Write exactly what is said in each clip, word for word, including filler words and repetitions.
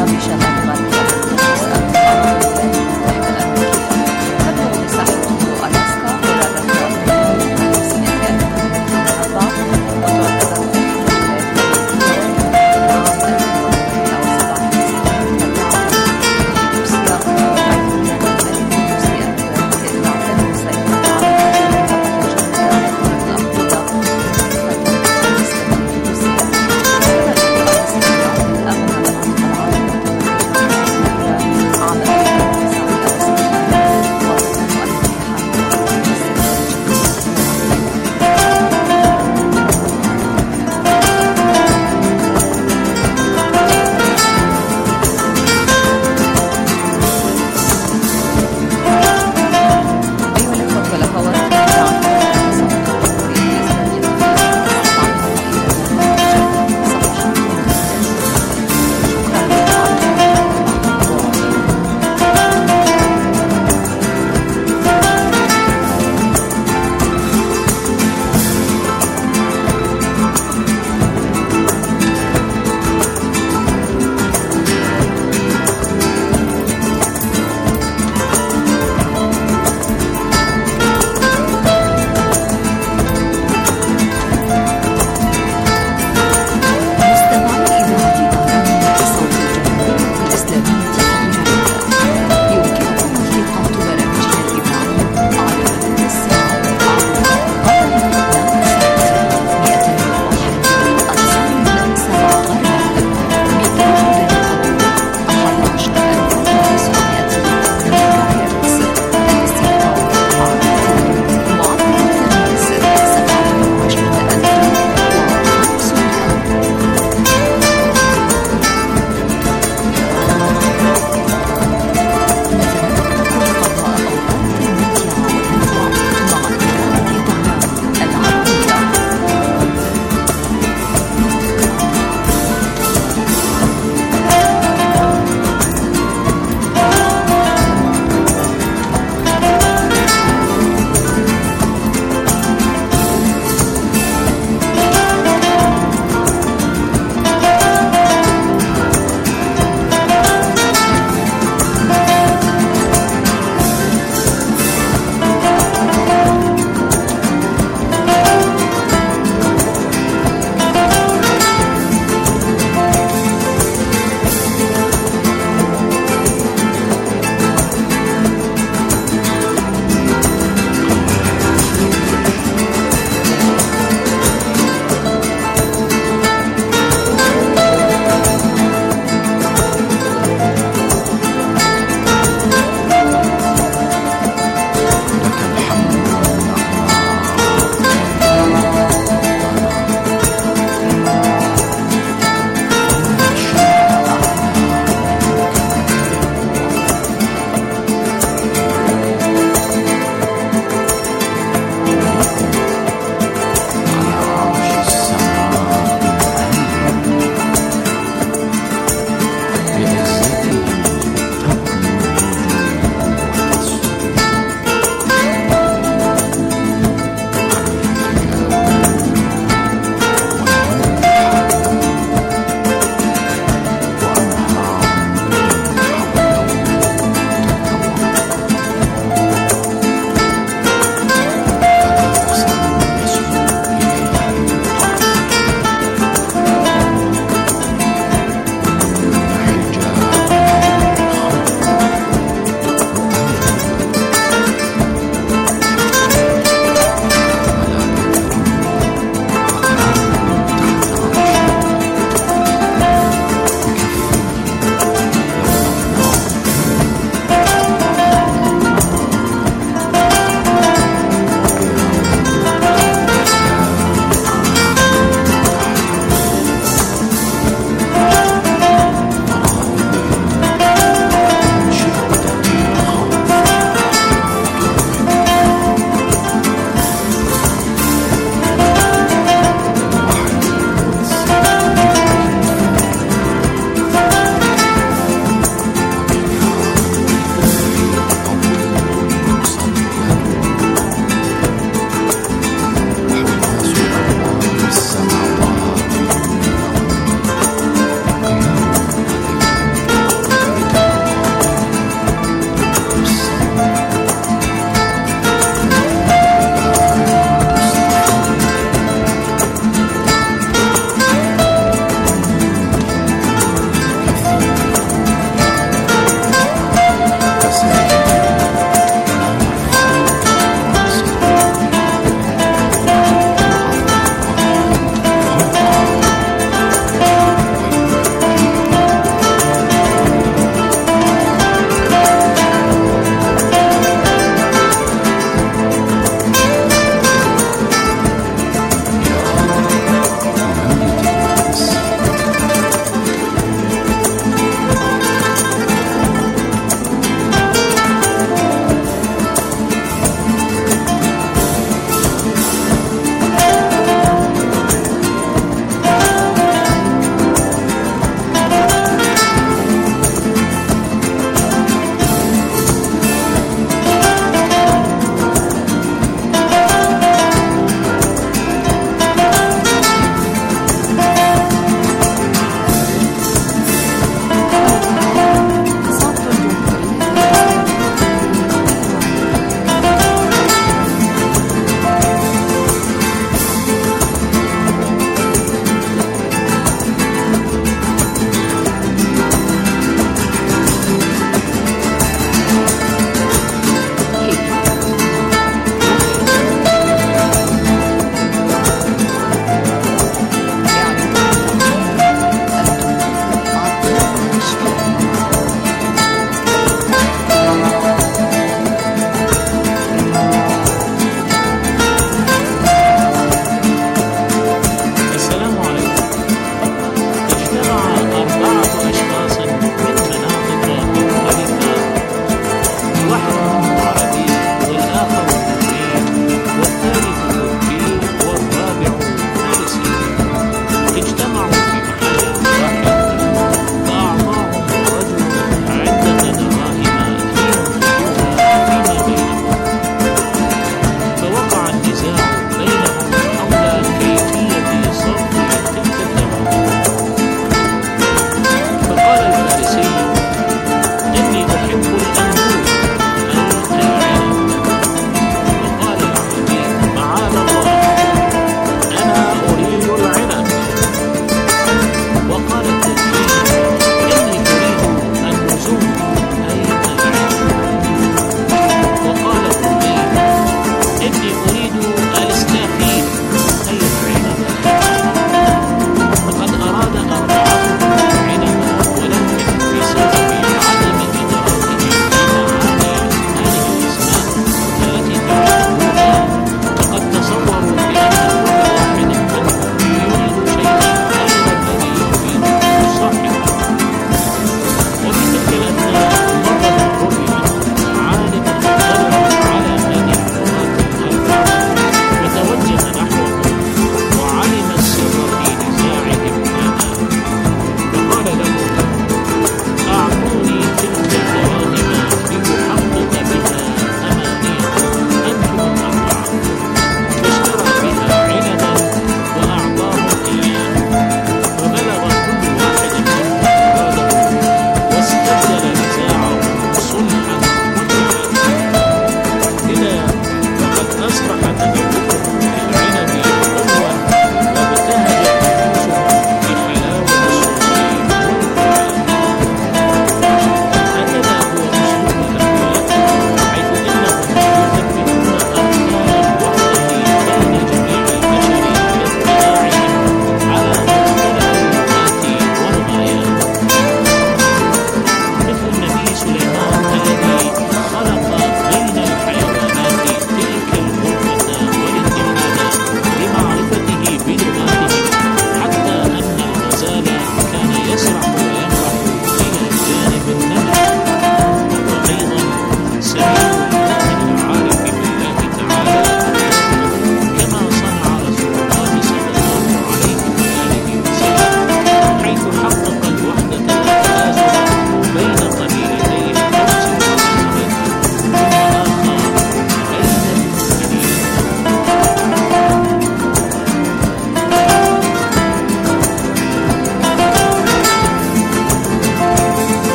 في شمال غرب القدس الولايات المتحدة الأمريكية. تبلغ مساحة ألاسكا قرابة مليون وخمسمائة ألف كيلومتر مربع، وتعتبر أحد الولايات الأمريكية عام ألف وثمانمائة وسبعة وتسعين روسيا تعد الملك روسيا تعتبر مسيطرة على المنطقة الجنوبية الأفضل.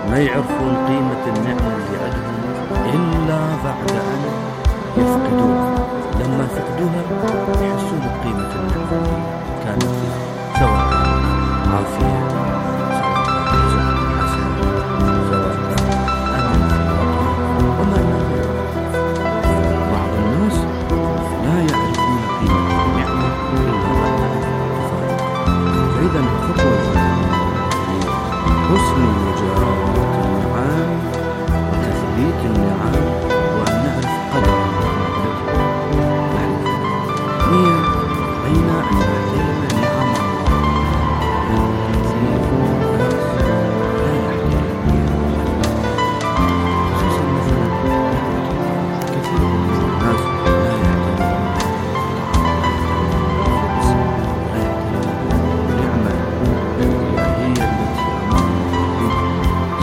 ما يعرفون قيمة النعمة اللي عندهم إلا بعد أن يفقدوها. لما يفقدوها يحسون بقيمة النعمة اللي كانت فيها، سواء كانت عافية، سواء كانت رزق حسن، سواء كانت أمن في الوطن وما إلى ذلك. بعض الناس لا يعرفون قيمة النعمة إلا بعد أن تفقدوها. فإذا الخطوة حسن مجاوبة النعم وتثبيت النعم وأن نعرف قدر يعني هي بين أن نحترم نعم الله. كثير من الناس لا يحترم خصوصا مثلا كثير من الناس لا يحترم لا يحترم النعمة الإلهية التي أمرنا بها.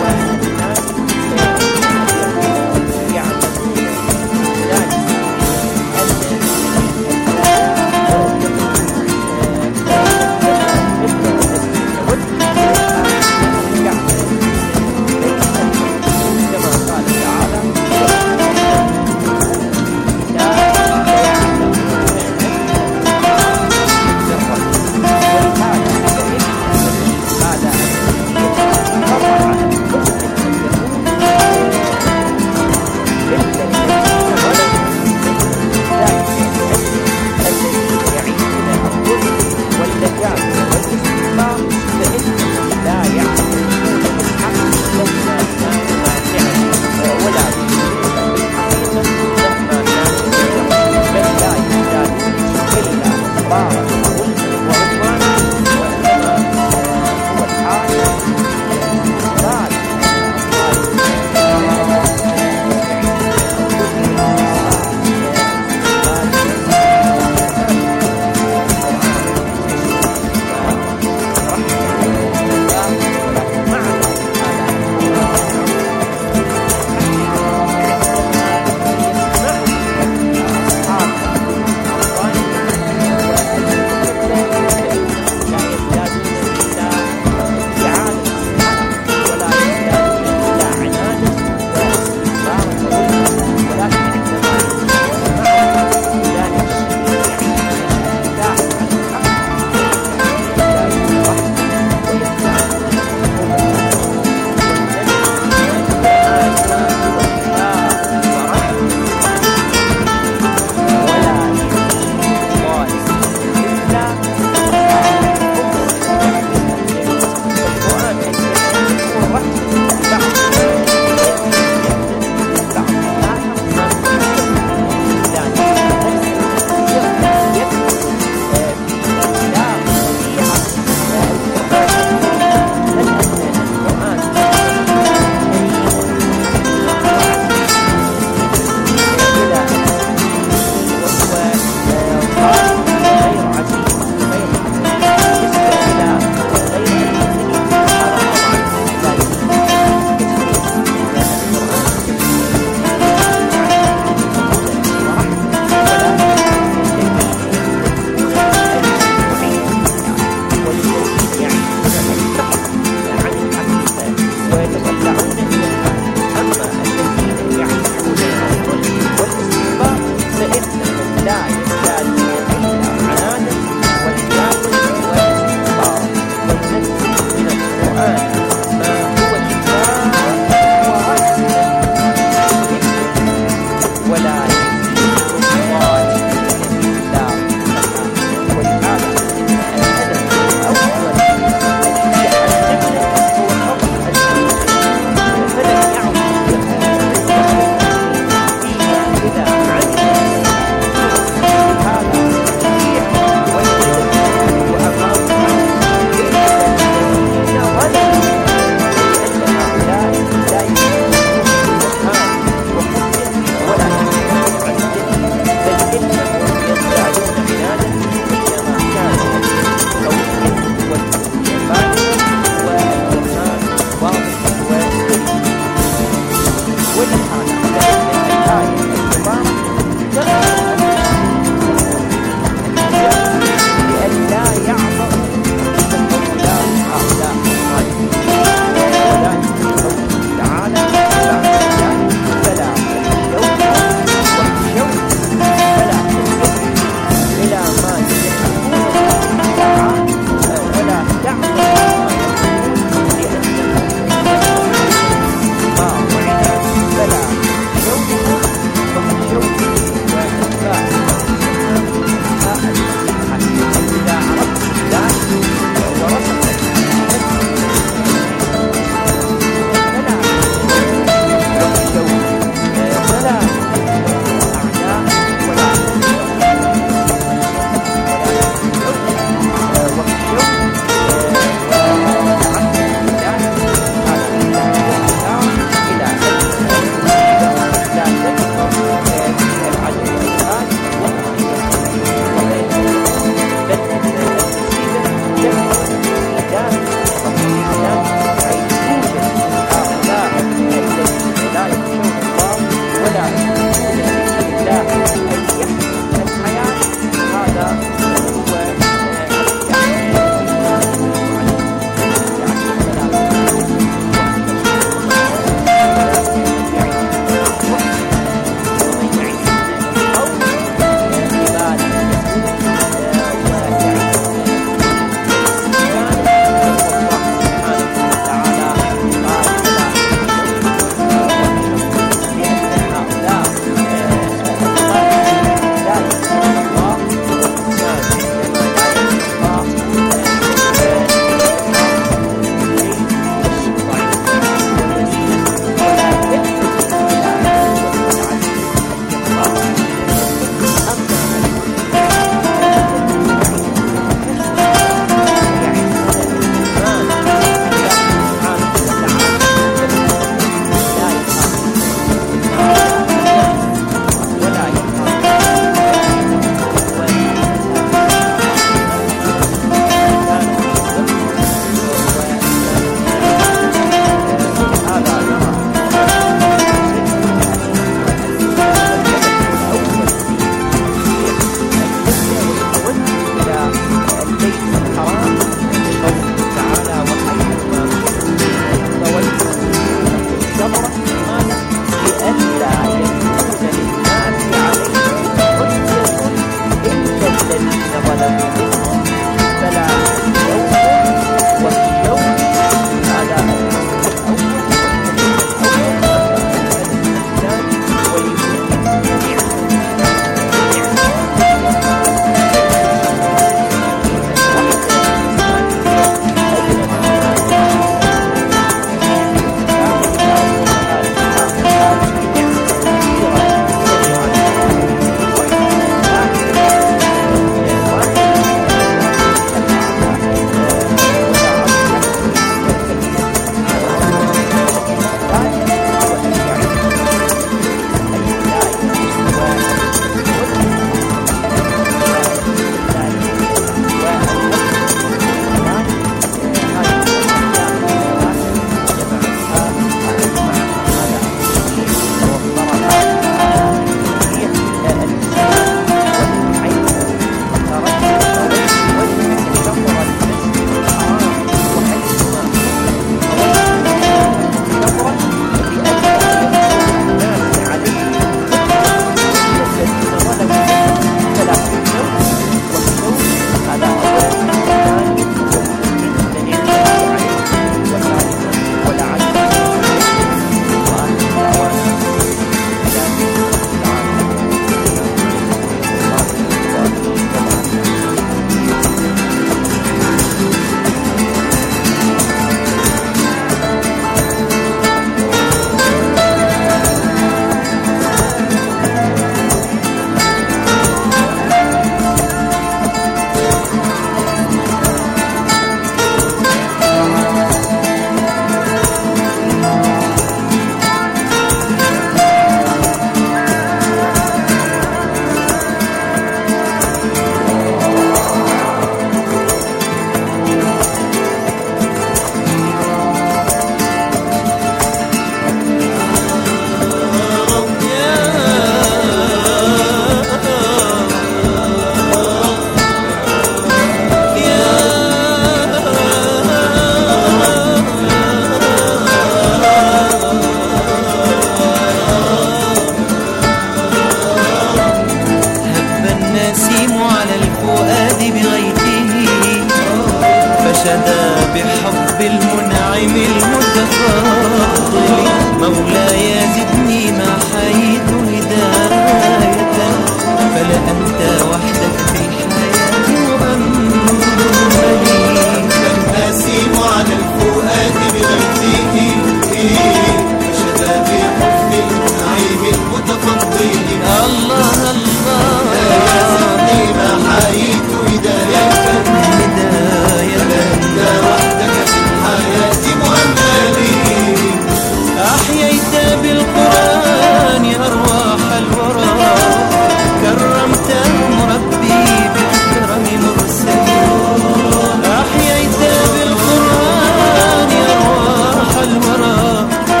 بالمنعم المتفضل. مولاي زدني ما حييت هداية، فلا أنت وحدك في الحياة مؤملي. فالنسيم على الفؤاد بغيثه فشذا بحب المنعم المتفضل. الله الله مولاي زدني ما حييت هداية، هداية أنت وحدك في الحياة مؤملي. أحييت بالقرآن أرواح الورى، كرمتهم ربي بأكرم مرسلين. أحييت بالقرآن أرواح الورى،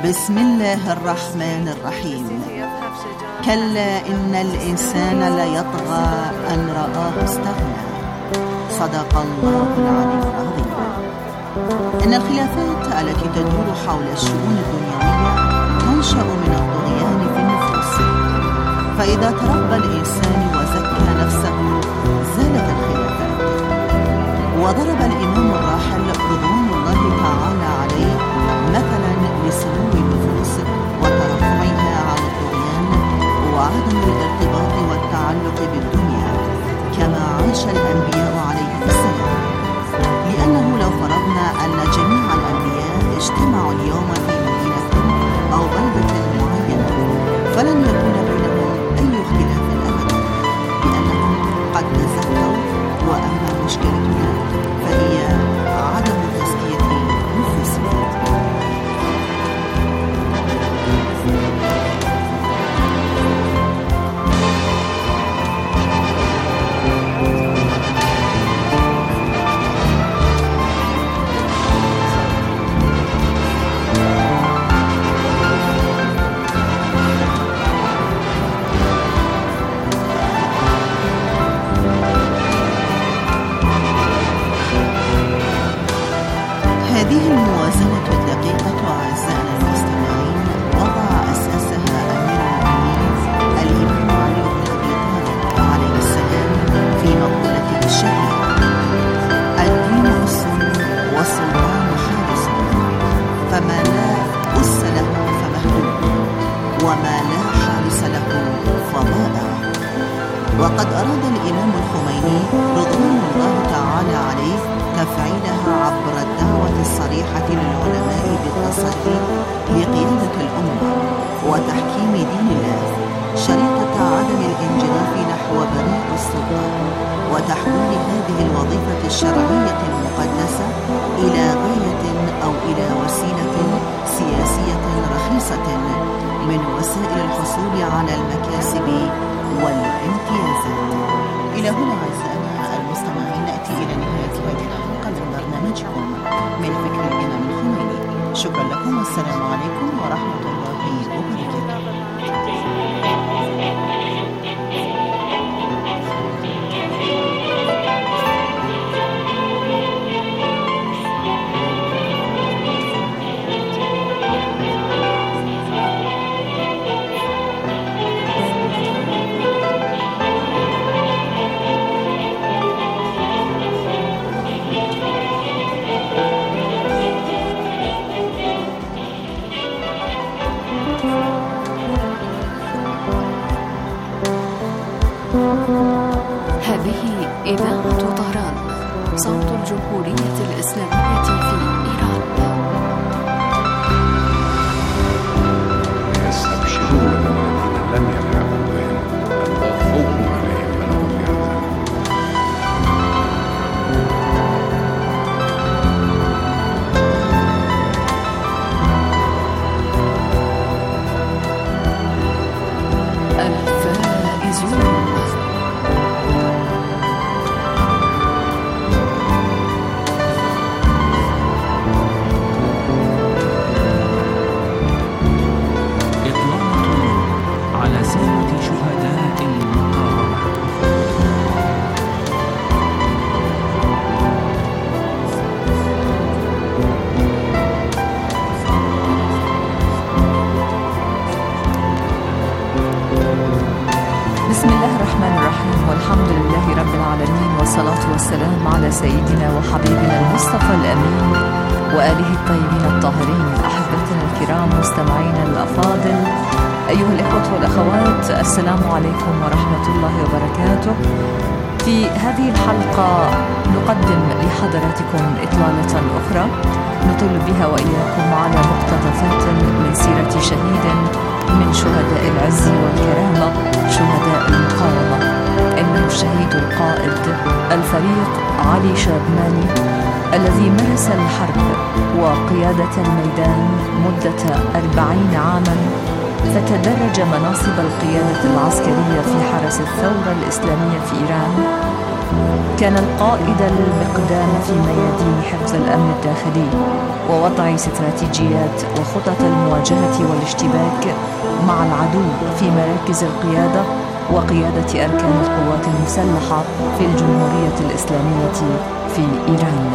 بسم الله الرحمن الرحيم. كلا إن الإنسان ليطغى أن رآه استغنى. صدق الله العلي العظيم. إن الخلافات التي تدور حول الشؤون الدنيوية تنشأ من الطغيان في النفوس، فإذا تربى الإنسان وزكى نفسه زالت الخلافات. وضرب الإمام الراحل رضوان الله تعالى عليه مثلا لسمو النفوس وترفعها على الطغيان وعدم الارتباط والتعلق بالدنيا كما عاش الأنبياء عليهم السلام. لأنه لو فرضنا أن جميع الأنبياء اجتمعوا اليوم في مدينة أو بلدة معينة فلن يكون بينهم أي اختلاف أبدا، لأنهم قد تزكوا. وأما مشكلتنا فهي عدم تزكية نفوسنا. هذه الموازنة الدقيقة أعزائنا المستمعين وضع أساسها أمير المؤمنين الإمام علي بن أبي طالب عليه السلام في مقولته الشهيرة: الدين أس والسلطان حارس، فما لا أس له فمهدود، وما لا حارس له فضائع. وقد أراد الإمام الخميني رضوان الله تعالى عليه تفعيلها عبر الدعوة الصريحة للعلماء بالتصدي لقيادة الأمة وتحكيم دين الله، شريطة عدم الانجراف نحو بريق السلطة، وتحويل هذه الوظيفة الشرعية المقدسة إلى غاية أو إلى وسيلة سياسية رخيصة من وسائل الحصول على المكاسب والامتيازات. إلى هنا أعزائنا المستمعين نأتي إلى نهاية هذه الحلقة من برنامجكم من فكر الإمام الخميني. شكرا لكم والسلام عليكم ورحمة الله وبركاته. هذه إذاعة طهران، صوت الجمهورية الإسلامية في إيران. يستبشرون بالذين لم يلحقوا بهم ألا خوف عليهم ولا هم يحزنون. الفائزون. بسم الله الرحمن الرحيم، والحمد لله رب العالمين، والصلاة والسلام على سيدنا وحبيبنا المصطفى الأمين وآله الطيبين الطاهرين. أحبتنا الكرام مستمعينا الأفاضل، أيها الإخوة والأخوات، السلام عليكم ورحمة الله وبركاته. في هذه الحلقة نقدم لحضراتكم إطلالة أخرى نطل بها وإياكم على مقتطفات من سيرة شهيد من شهداء العز والكرامة، شهداء المقاومة. إنه الشهيد القائد الفريق علي شابماني الذي مارس الحرب وقيادة الميدان مدة أربعين عاما، فتدرج مناصب القيادة العسكرية في حرس الثورة الإسلامية في إيران، كان القائد المقدام في ميادين حفظ الأمن الداخلي ووضع استراتيجيات وخطط المواجهة والاشتباك مع العدو في مراكز القيادة وقيادة أركان القوات المسلحة في الجمهورية الإسلامية في إيران.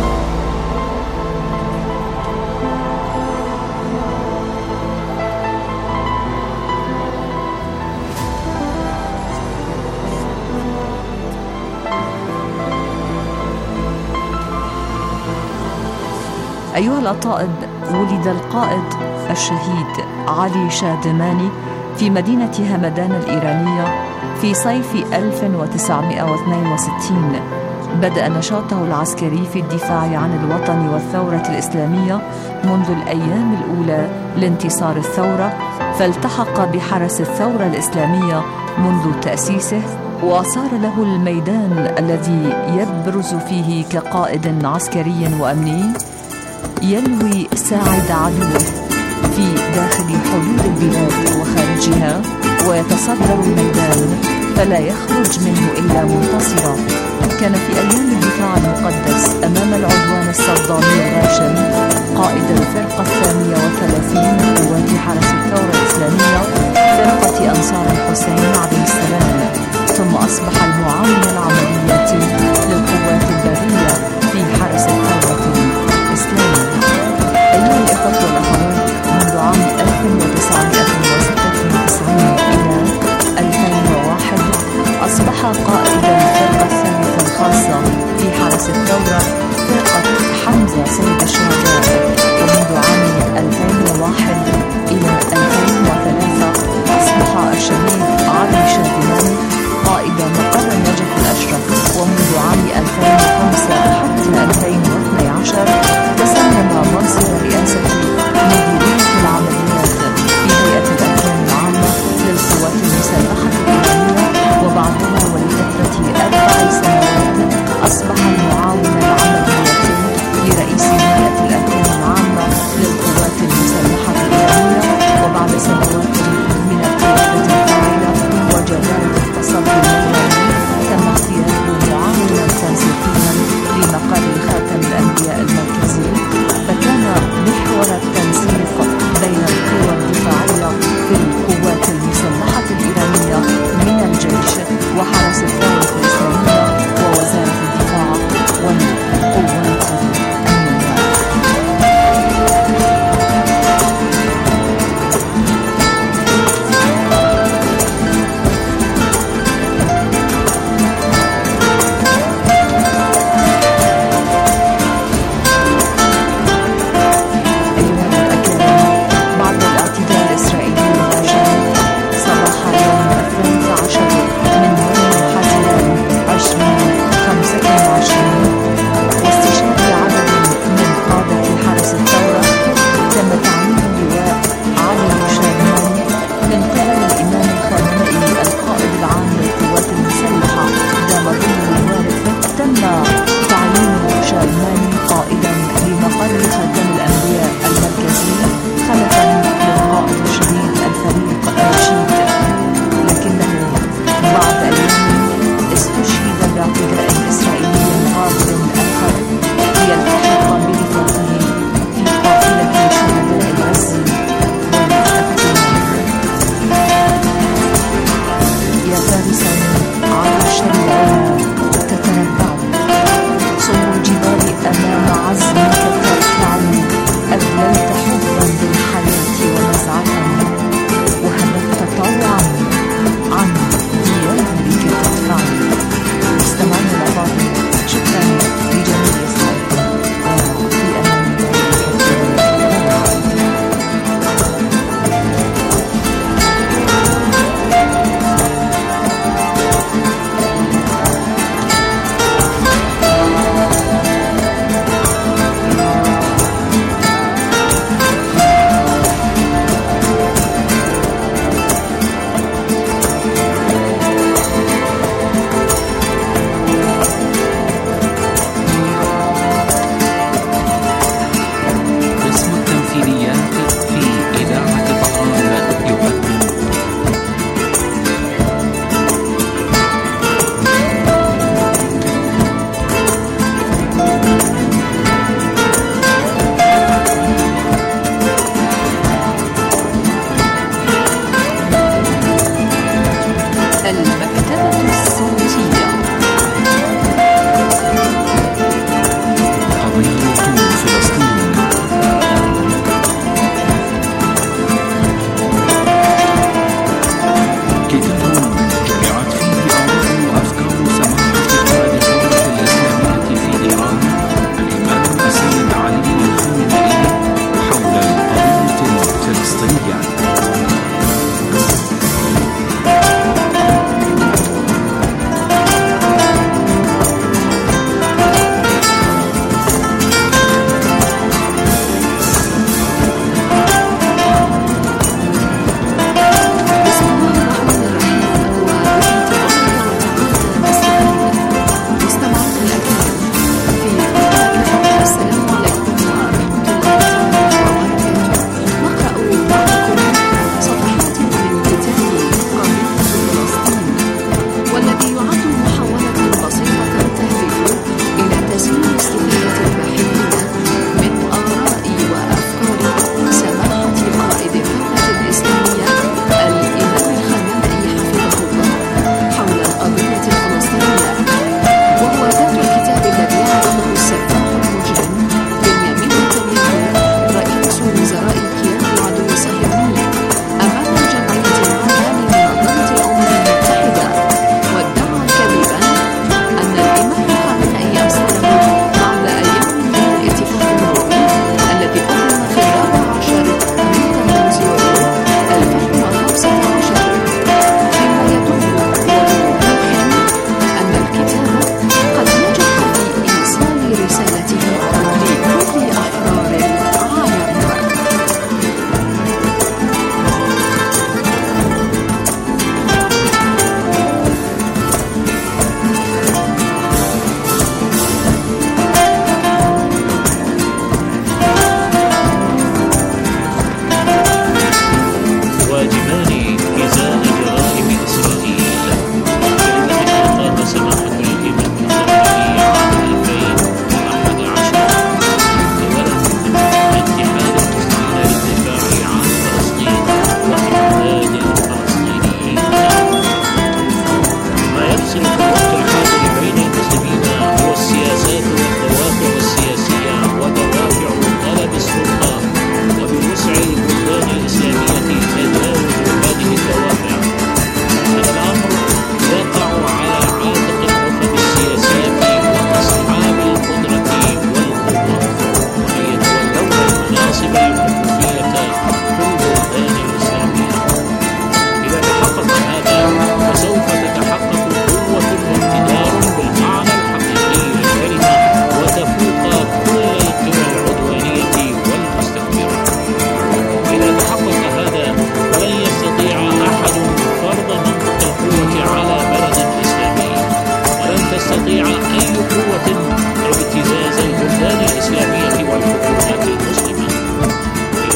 أيها الأطائب، ولد القائد الشهيد علي شادماني في مدينة همدان الإيرانية في صيف ألف وتسعمائة واثنين وستين. بدأ نشاطه العسكري في الدفاع عن الوطن والثورة الإسلامية منذ الأيام الأولى لانتصار الثورة، فالتحق بحرس الثورة الإسلامية منذ تأسيسه، وصار له الميدان الذي يبرز فيه كقائد عسكري وأمني ينوي ساعد عدوه في داخل حدود البلاد وخارجها، ويتصدر الميدان فلا يخرج منه إلا منتصرا. كان في أيام الدفاع المقدس أمام العدوان الصدامي الغاشم قائد الفرقة الثانية وثلاثين من قوات حرس الثورة الإسلامية فرقة أنصار الحسين عليه السلام، ثم أصبح المعاون العملياتي للقوات البرية في حرس الثورة الإسلامية. أيها الإخوة والأخوات، منذ عام ألف وتسعمائة وستة وتسعين إلى ألفين وواحد أصبح قائد الفرقة الثالثة الخاصة في حرس الثورة فرقة حمزة سيد الشهداء، ومنذ عام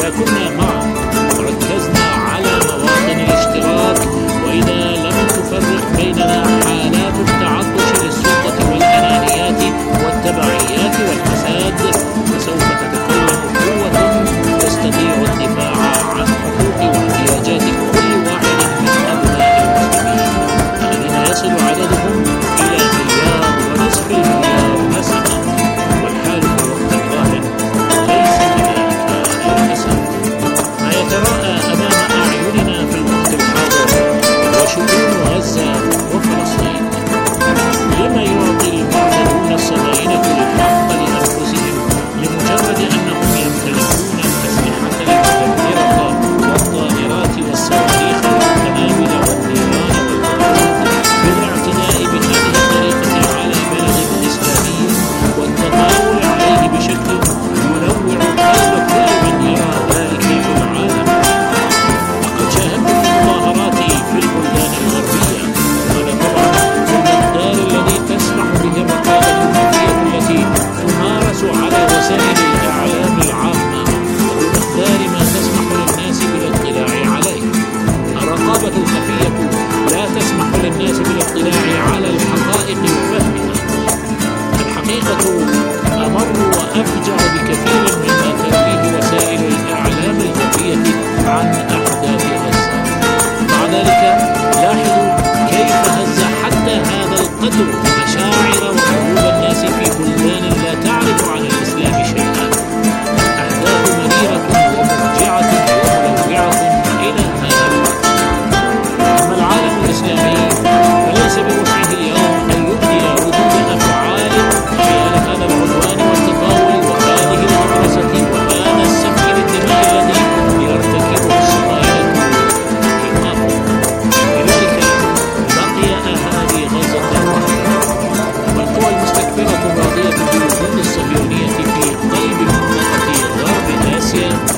كنا معا وركزنا على مواطن الاشتراك، وإذا لم تفرق بيننا حالات التعطش للسلطة والأنانيات والتبعيات والفساد، فسوف تتكون قوة تستطيع الدفاع عن حقوق واحتياجات كل واحد من أبناء المسلمين الذين يصل عددهم إلى مليار ونصف المليار نسمة، والحال في الوقت الراهن ليس كذلك للأسف. ما يتراءى أمام أعيننا في الوقت الحاضر هو شؤون غزة وفلسطين. لما يعطي المعتدون الصهاينة الحق لأنفسهم لمجرد أنهم يمتلكون الأسلحة المدمرة والطائرات والصواريخ والقنابل والنيران والبارود بالاعتداء بهذه الطريقة على البلد الإسلامي والتطاول عليه بشكل ينوع قلب كل من يرى ذلك في العالم؟ لقد شاهدت المظاهرات في البلدان الغربية، وهذا طبعا بالمقدار الذي تسمح به الرقابة الخفية التي تمارس على وسائل الإعلام العامة، وبمقدار ما تسمح للناس بالاطلاع عليه. الرقابة الخفية لا تسمح للناس بالاطلاع على الحقائق وفهمها. الحقيقة أمر وأفجع بكثير مما ترويه وسائل الإعلام الخفية عن أحداث غزة. مع ذلك لاحظوا كيف هز حتى هذا القدر مشاعر وقلوب الناس في بلدان لا تعرف عن الإسلام شيئا. أحداث مريرة ومرجعة وملوعة إلى هذا الوقت. أما العالم الإسلامي فليس بوسعه اليوم أن يبدي ردود أفعال حيال هذا العدوان والتطاول وهذه المدرسة وهذا السفك للدماء الذي يرتكبه الصهاينة إيقافه. لذلك بقي أهالي غزة والقوى المستكبرة الراضية بالوجود الصهيونية في قلب منطقة غرب آسيا